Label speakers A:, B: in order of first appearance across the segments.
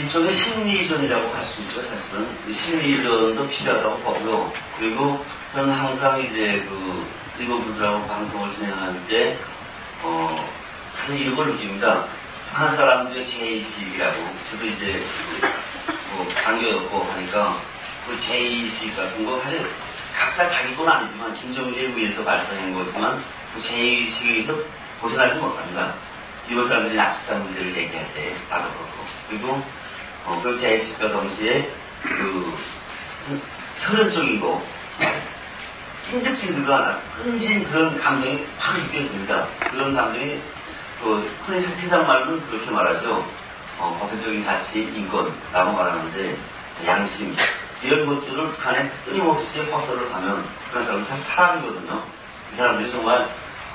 A: 일종의 심리전이라고 할 수 있죠, 사실은. 심리전도 필요하다고 보고요. 그리고 저는 항상 이제 일본 분들하고 방송을 진행할 때, 사실 이런 걸 느낍니다. 북한 사람들의 제의식이라고, 저도 이제, 강요였고 하니까, 그 제의식 같은 거, 사실 각자 자기 건 아니지만, 김정일에 의해서 발생한 거지만, 그 제의식에서 벗어나지 못합니다. 일본 사람들이 납치자 문제를 얘기할 때, 나도 그렇고. 그리고, 그 제의식과 동시에, 혈연적이고, 찐득찐득한 끈진 그런 감정이 확 느껴집니다. 그런 감정이, 흔히 세상 말로는 그렇게 말하죠. 보편적인 가치, 인권라고 말하는데, 양심, 이런 것들을 북한에 끊임없이 확보를 하면, 그런 사람은 사실 사람이거든요. 이 사람들이 정말,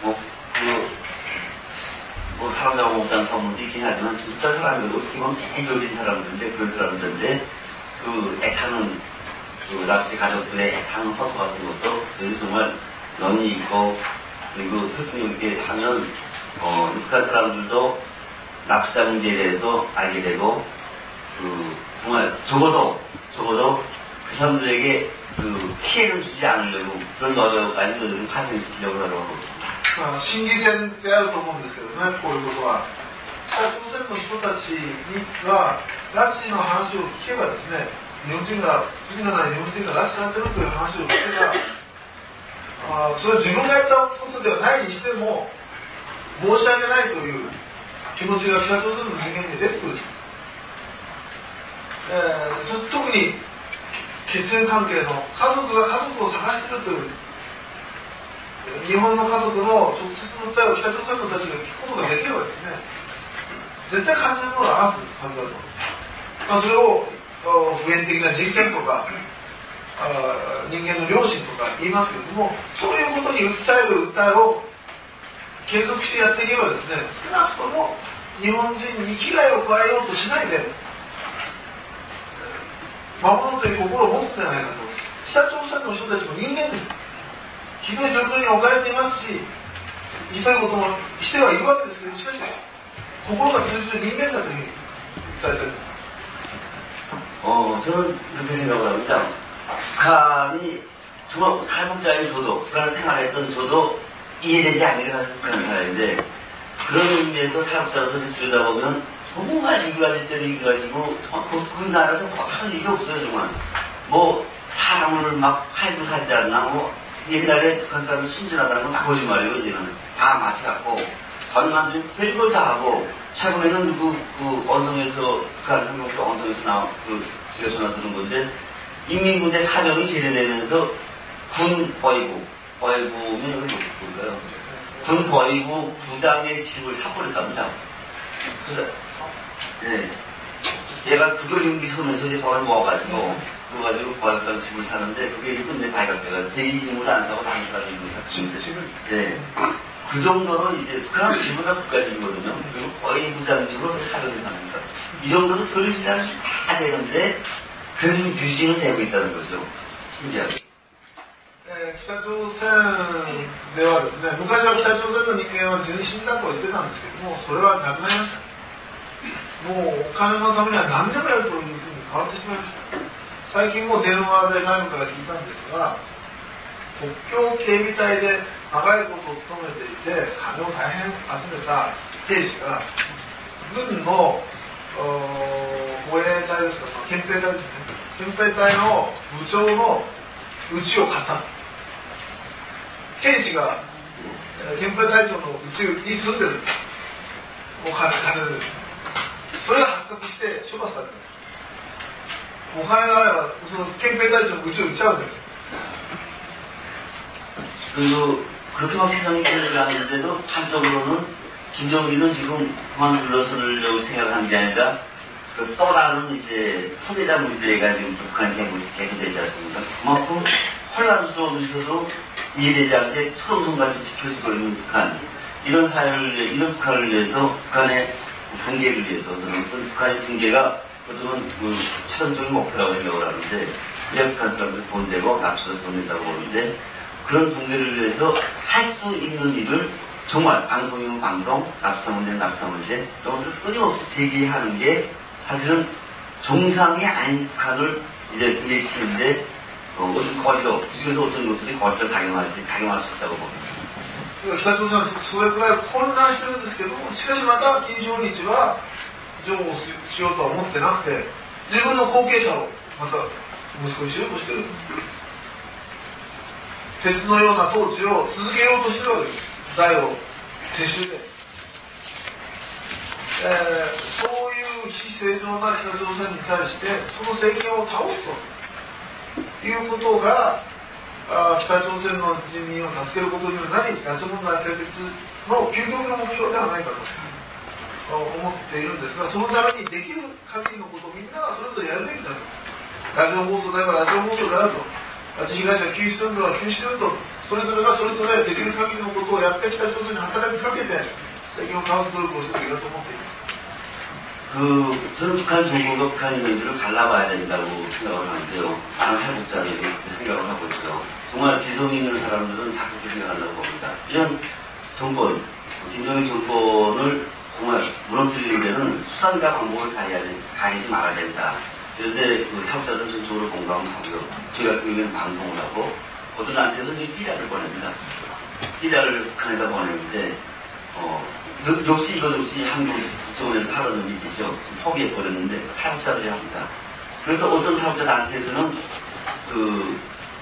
A: 사람 잡아 못하는 선물도 있긴 하지만, 진짜 사람이고, 어떻게 보면 제일 어린 사람들인데, 그런 사람들인데, 애타는, 납치 가족들의 애타는 허수 같은 것도, 여기 정말 연이 있고, 그리고 설득력 있게 하면, 북한 사람들도 납치자 문제에 대해서 알게 되고, 정말, 적어도 그 사람들에게 피해를 주지 않으려고, 그런 노력까지 파생시키려고 하더라고요.
B: 心理戦であると思うんですけどね、こういうことは。北朝鮮の人たちが拉致の話を聞けばですね、日本人が、次の日本人が拉致されてるという話を聞けば、それは自分がやったことではないにしても、申し訳ないという気持ちが北朝鮮の人間に出てくる。特に血縁関係の家族が家族を探しているという、日本の家族の直接の訴えを北朝鮮の人たちが聞くことができればですね、絶対感じるものがあるはずだと。それを普遍的な人権とか人間の良心とか言いますけれども、そういうことに訴える訴えを継続してやっていけばですね、少なくとも日本人に危害を加えようとしないで守ろうという心を持つんじゃないかと。北朝鮮の人たちも人間です。ひどい状況に置かれていますし、ひどいこともしてはいるわけですけど、しかし心が通じる人間だというふうに訴えている。
A: 저는 그렇게 생각을 합니다. 북한이 정말 탈북자인 저도, 북한을 생활했던 저도 이해되지 않는 그런 사람인데, 그런 의미에서 탈북자로서 들여다보면 정말 이가지 때는 이가지고, 그 나라에서 할 일이 없어요, 정말. 사람을 막 할부하지 않나, 옛날에 북한 사람이 순진하다는 건 다 거짓말이에요, 이제는. 다 맛이 갖고, 반만 별걸 다 하고, 최근에는 언성에서, 북한 한국도 언성에서 집에서 나드는 건데, 인민군대 사병이 제대되면서 군 버이부면 뭘까요? 군 버이부 부장의 집을 사버렸답니다. 그래서, 네. 얘가 그걸 용기서면서 이제 벌을 모아가지고, 그래가지고 버이부장 집을 사는데, 그게 끝내 발각돼가 제 이름을 안 사고 다른 사람 이름을 샀습니다. 네. 그 정도로 이제 북한은 지구가 국가직이거든요. 그리고 거의 부장직으로 사병이 삽니다. 이 정도로 별짓이 다 되는데 그래서 유지는 되고 있다는 거죠. 신기하게.
B: 北朝鮮ではですね、昔は北朝鮮の人間は純真だと言ってたんですけども、それはなくなりました。もうお金のためには何でもやるというふうに変わってしまいました。最近も電話で外務から聞いたんですが、国境警備隊で長いことを務めていて、金を大変集めた兵士が、軍の護衛隊ですか、憲兵隊ですね。憲兵隊の部長の家を買った。兵士が憲兵隊長の家に住んでる。お金で。それが発覚して処罰されてる。お金があれば、その憲兵隊長の家を売っちゃうんです。
A: 그렇게 막 세상이 변해가는데도 한쪽으로는 김정일은 지금 그만 물러서려고 생각하는 게 아니라 또 다른 이제 후계자 문제가 지금 북한에 개구되지 않습니까? 그만큼 혼란스러운 있어도 이해되지 않게 초롱성같이 지켜지고 있는 북한, 이런 이런 북한을 위해서, 북한의 붕괴를 위해서, 저는 북한의 붕괴가 어쩌면 최종적인 목표라고 생각을 하는데, 그냥 북한 사람들이 돈 되고 납치도 돈 낸다고 보는데, 그런 붕괴를 위해서 할 수 있는 일을 정말 방송이면 방송, 납치자 문제는 납치자 문제, 이런 것을 끊임없이 제기하는 게 사실은 정상이 아닌 북한을 이제 분리시키는데 어떤 거지로 그중에서 어떤 것들이 거지로 작용할 수 있다고 봅니다.
B: 北朝鮮はそれくらい混乱してるんですけども、しかしまた金正日は譲歩しようとは思ってなくて、自分の後継者をまた息子にしようとしてる。鉄のような統治を続けようとしてるわけです。代を世襲で。そういう非正常な北朝鮮に対してその政権を倒すということが北朝鮮の人民を助けることになり、拉致問題解決の究極の目標ではないかと思っているんですが、そのためにできる限りのことをみんながそれぞれやるべきだと。ラジオ放送であればラジオ放送であると、拉致被害者救出運動は救出運動、それぞれがそれぞれできる限りのことをやって北朝鮮に働きかけて政権を倒す努力をするべきだと思っています。
A: 저는 북한 정부가 북한 인민들을 갈라봐야 된다고 생각을 하는데요. 나는 탈북자들이 그렇게 생각을 하고 있어. 정말 지성 있는 사람들은 다 그렇게 생각하려고 봅니다. 이런 정권, 김정일 정권을 정말 무너뜨리는 데는 수단과 방법을 가리지 말아야 된다. 그런데 그 탈북자들은 전적으로 공감을 하고요. 저희 같은 경우에는 방송을 하고 어떤 단체에서는 삐라를 보냅니다. 삐라를 북한에다 보내는데 역시 이것 역시 한국 국정원에서 하던 일이죠. 포기해버렸는데 탈북자들이 합니다. 그래서 어떤 탈북자 단체에서는 그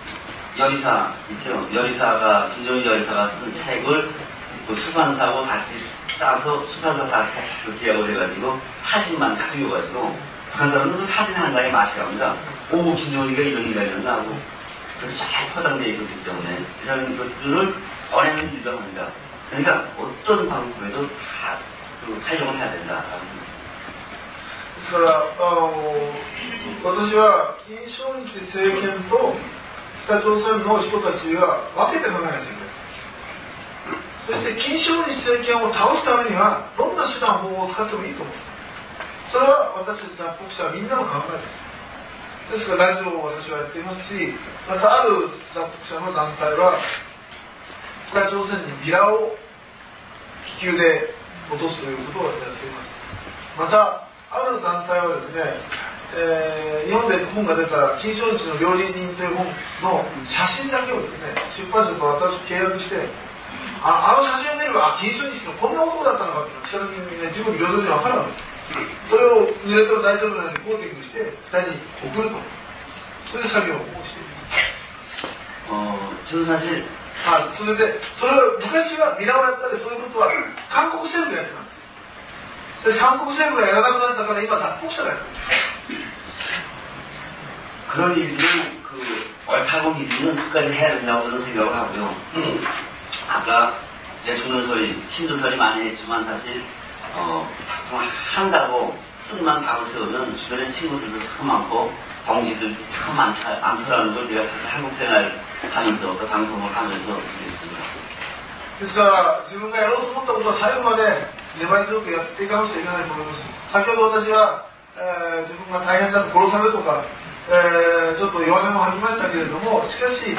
A: 여리사 있죠. 여리사가 김정일 여리사가 쓴 책을 또 출판사하고 다시 짜서 출판사 다시 계약을 해가지고 사진만 가져가지고 북한 사람은 그 사진 한 장에 맛이 갑니다. 오 김정일이가 이런 인간이었나 하고 그래서 잘 포장되어 있었기 때문에 이런 것들을 언행을 유도합니다. 그러니까 어떤 방법에도 다 활용을 해야 된다.
B: ですから私は金正日政権と北朝鮮の人たちが分けて考えなきゃいけない。そして金正日政権を倒すためにはどんな手段方法を使ってもいいと思う。それは私たち脱北者はみんなの考えです。ですからラジオを私はやっていますし、またある脱北者の団体は北朝鮮にビラを気球で落とすということをやっています。またある団体はですね、日本で本が出た金正日の料理人という本の写真だけをですね、出版社と私契約して、あの写真を見れば金正日のこんな男だったのかっていうのを北の人間自分に平等に分かるわけです。それを濡れても大丈夫なようにコーティングして下に送ると、そういう作業をしています。
A: 저는 사실
B: それでそれを昔はビラをやったりそういうことは韓国政府がやってたんです。それ韓国政府がやらなくなったから今脱北者がやってる。
A: 그런 일들은 옳다고 믿으면 끝까지 해야 된다고 저는 생각을 하고요. 아까 죽는 소리, 힘든 소리 많이 했지만 사실 한다고 뜻만 바로 세우면 주변에 친구들도 참 많고 동지들 참 많더라는 걸 제가 사실 한국 생활 하면서 또 방송을 하면서 느꼈습니다.
B: ですから自分がやろうと思ったことは最後まで粘り強くやっていかなくちゃいけないと思います。先ほど私は、自分が大変だと殺されるとか、ちょっと弱音も吐きましたけれども、しかし、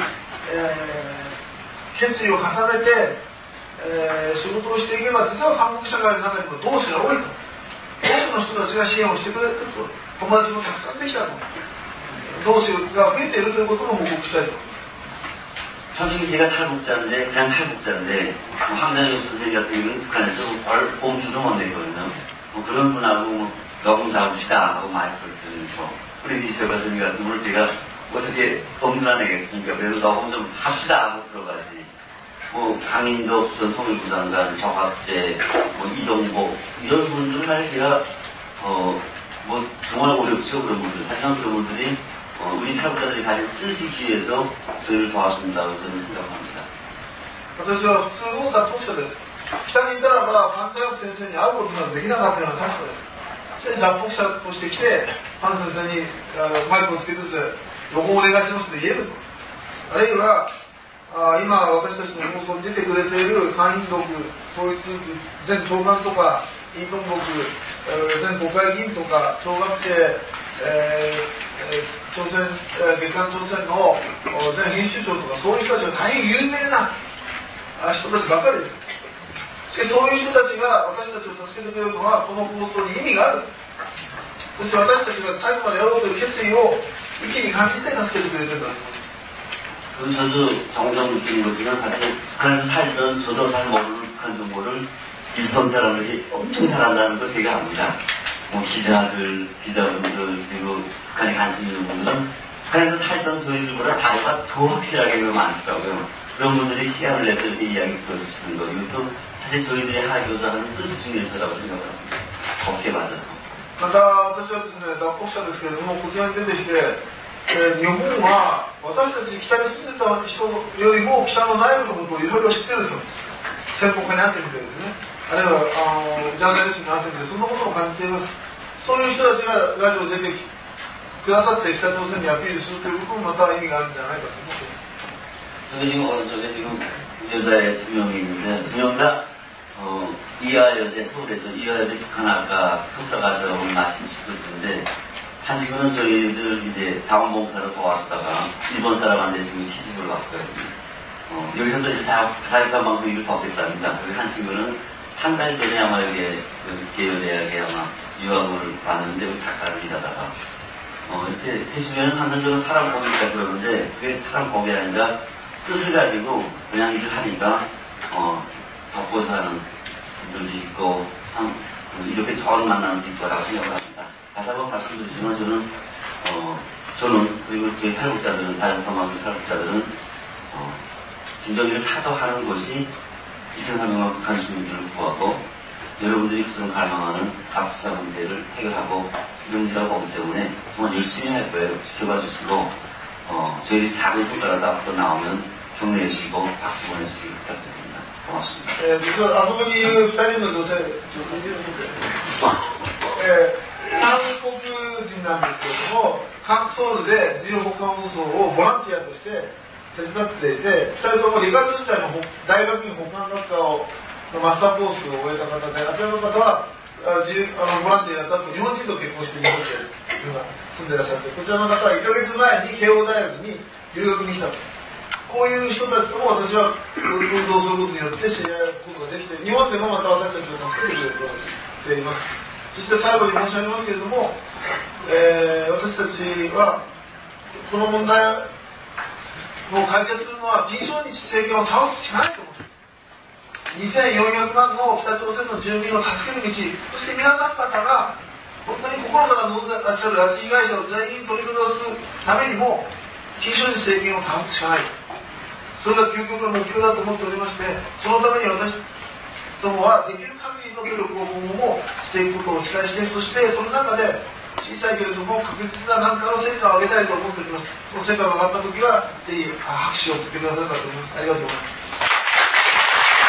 B: 決意を固めて、仕事をしていけば実は韓国社会の中にも同志が多いと、多くの人たちが支援をしてくれていると、友達もたくさんできたと、同志が増えているということも報告したいと思います。
A: 솔직히 제가 탈북자인데 그냥 탈북자인데 황장엽 선생님 같은 경우는 북한에서 봄주도 못 냈거든요. 그런 분하고 녹음 잡읍시다 하고 많이 그랬더니 우리 이철 선생님 같은 분을 제가 어떻게 엄두나 내겠습니까? 그래서 녹음 좀 합시다 하고 들어가지. 강인도 통일부장관, 정학재, 이동복 이런 분들은 사실 제가 정말 어렵죠. 그런 분들. 하지만 그런 분들이 우리 탈북자들이 가진 뜻이 기해서 저희를 도와준다고 저는 생각합니다.
B: 私は普通の脱北者です。北にいたらばファン・ジャン先生に会うことができなかったような立場です。それで脱北者として来てファン先生にマイクをつけつつ横をお願いしますと言えると。あるいは今私たちの放送に出てくれている韓民族統一前長官とかイ・トンボク前国会議員とか小学生月刊朝鮮の前編集長とかそういう人たちは大変有名な人たちばかりです。しかしそういう人たちが私たちを助けてくれるのはこの放送に意味がある。 そして私たちが最後までやろうという決意を一気に感じて助けてくれてるんだと思います。
A: 그래서 저도 정정 느끼는 거지만 사실 북한에서 살던 저도 잘 모르는 북한 정보를 일본 사람들이 엄청 잘한다는 걸 제가 압니다. 뭐 기자분들, 그리고 북한에 관심 있는 분들은 북한에서 살던 저희들보다 자료가 더 확실하게 많더라고요. 그런 분들이 시간을 내서 이렇게 이야기 들어주시는 거, 이것도 사실 저희들이 하교도하는 뜻 중에서라고 생각합니다. 곱게 맞아서.
B: また私はですね、脱北者ですけれども、こちらに出てきて、日本は私たち北に住んでた人よりも北の内部のことをいろいろ知ってるんですよ。専門家になってみてですね、あるいはジャーナリストになってみて、そんなことを感じています。そういう人たちがラジオに出てくださって北朝鮮にアピールするということもまた意味があるんじゃないかと思っています。
A: 저희 지금 오른쪽에 지금 여자애 2명이 있는데 2명 다 이화여대 서울에서 이화여대 북한학과 석사과정을 마친 친구들인데 한 친구는 저희들 이제 자원봉사로 도와주다가 일본 사람한테 지금 시집을 왔고요. 여기서도 이제 자유판 방송 일을 더 했답니다. 그리고 한 친구는 한 달 전에 아마 여기 계열대학에 아마 유학을 왔는데 여기 작가를 일하다가 이렇게 해주면 한편적으로 사람 곱이니까 그러는데 그게 사람 곱이 아니라 뜻을 가지고 그냥 일을 하니까 덮고서 하는 분들도 있고 참 이렇게 좋은 만남도 있다고 생각을 합니다. 다시 한번 말씀드리지만 저는 그리고 저희 탈북자들은 자연평화국 탈북자들은 김정일을 타도하는 것이 2,300만 북한 주민들을 구하고 여러분들이 그런 갈망하는 갑사 문제를 해결하고 이런지라고 보기 때문에 정말 열심히 할 거예요. 지켜봐 주시고 저희 작은 손가락 앞으로 나오면 격려해 주시고 박수 보내주시기 부탁드립니다. 고맙습니다.
B: 実はあそこにいる2人の女性、韓国人なんですけれども、ソウルで自由保管放送をボランティアとして手伝っていて、2人とも理学時代の大学院保管学科のマスターコースを終えた方で、あちらの方はボランティアだった後日本人と結婚して日本で今住んでいらっしゃって、こちらの方は1ヶ月前に慶応大学に留学に来たと。こういう人たちとも私は運動することによって知り合うことができて、日本でもまた私たちを助けてくれています。そして最後に申し上げますけれども、私たちはこの問題を解決するのは金正日政権を倒すしかないと思っています。2400万の北朝鮮の住民を助ける道、そして皆さん方が本当に心から望んでいらっしゃる拉致被害者を全員取り戻すためにも金正日政権を倒すしかない。それが究極の目標だと思っておりまして、そのために私どもはできる限りの努力を今後もしていくことを期待して、そしてその中で小さいけれども確実な何かの成果を上げたいと思っております。その成果が上がった時はぜひ拍手を送ってくださるかと思います。ありがとうございます。